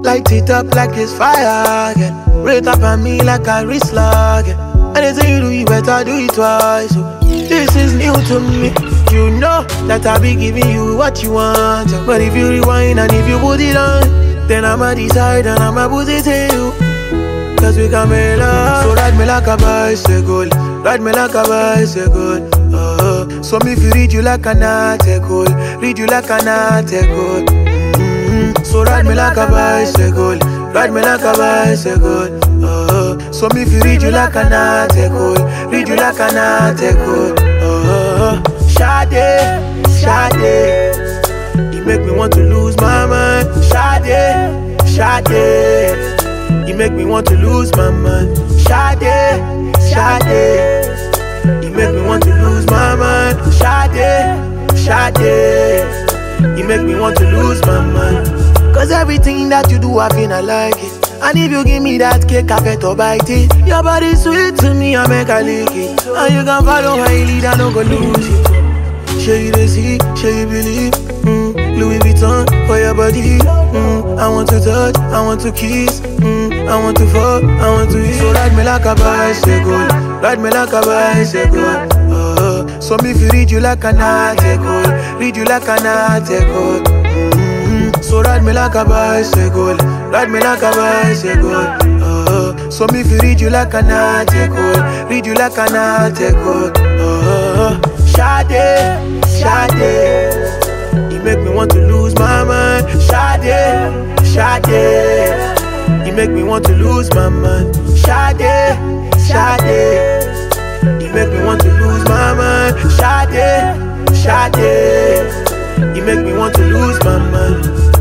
Light it up like it's fire, girl. Rate up on me like a wristler, girl. Anything you do, you better do it twice. So this is new to me. You know that I be giving you what you want. But if you rewind and if you put it on, then I'ma decide and I'ma put it in you. Cause we can make love. So ride me like a bicycle, ride me like a bicycle. So me if you read you like an article, read you like an article. So ride me like a bicycle, ride me like a bicycle. So me if you read you like an article, read you like an article. Sade, Sade, you make me want to lose my mind. Sade, Sade, you make me want to lose my mind. Sade, Sade, you make me want to lose my mind. Sade, Sade, you make me want to lose my mind. Cause everything that you do, I feel I like it. And if you give me that cake, I better bite it. Your body sweet to me, I make a lick it. And you can follow my lead, I don't go lose it. Show you the see, show you believe. Louis Vuitton for your body. I want to touch, I want to kiss. I want to fuck, I want to eat. So ride me like a bicycle, ride me like a bicycle. So me if you read you like an article, read you like an article. So ride me like a bicycle, ride me like a bicycle. So me if you read you like an article, read you like an article. Sade, Sade, you make me want to lose my mind. Sade, Sade, you make me want to lose my mind. Sade, Sade, you make me want to lose my mind. Sade, Sade, you make me want to lose my mind.